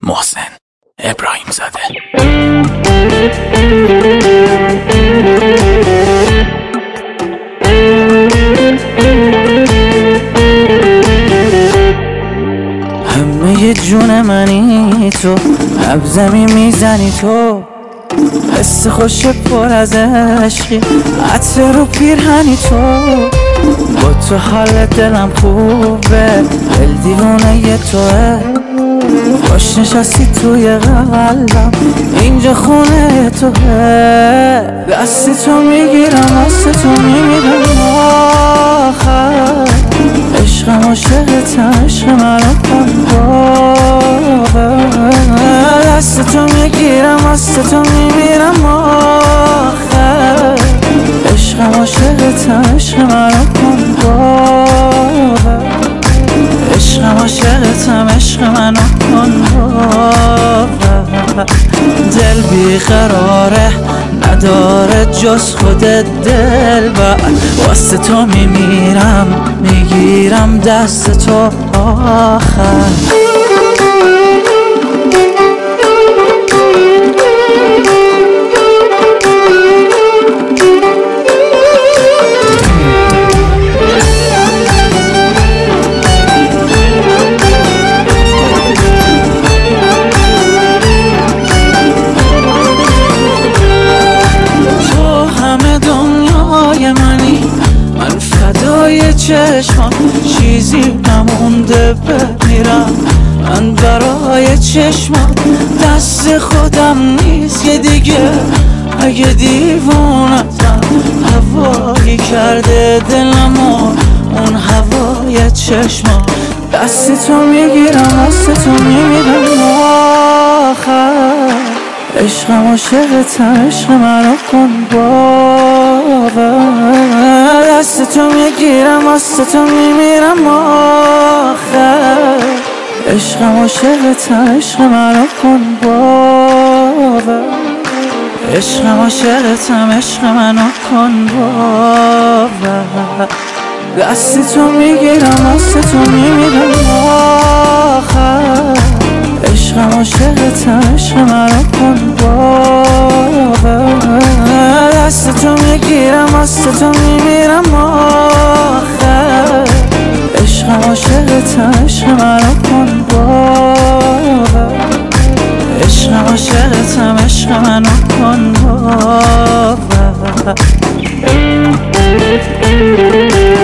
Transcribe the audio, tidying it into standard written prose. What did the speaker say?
محسن ابراهیم زاده. همه جون منی تو، نبضمی میزنی تو، حس خوش پر از عشقی، عطر و پیرهنی تو. با تو حال دلم خوبه، دل دیوونه توه. خوش نشستی توی قلبم، اینجا خونه توه. دست تو میگیرم، دست تو میمیرم آخر. عشقم عاشقتم، عشق منو کن باور. دست تو میگیرم، دست تو میمیرم آخر. عشقم عاشقتم، عشق منو کن باور. عشقم عاشقتم، عشق منو کن باور. دل بیقراره، نداره جز خودت دلبر. واسه تو میمیرم، میگیرم دست تو آخر. چشمم چیزی نمونده بمیرم من برای چشمم. دست خودم نیست که دیگه، اگه دیوونتم هوایی کرده دلمو اون هوای چشمم. دست تو میگیرم، دست تو میمیرم آخر. عشقم عاشقتم، عشق منو کن باور. دست تو میگیرم، دست تو میمیرم آخر. عشقم عاشقتم، عشق منو کن باور. عشقم عاشقتم، عشق منو کن باور. دست تو میگیرم، دست تو میمیرم آخر. عشقم عاشقتم، عشق منو کن باور. دست تو میگیرم، دست تو میمیرم آخر. عشقم عاشقتم، عشق منو کن باور. عشقم عاشقتم، عشق منو کن باور.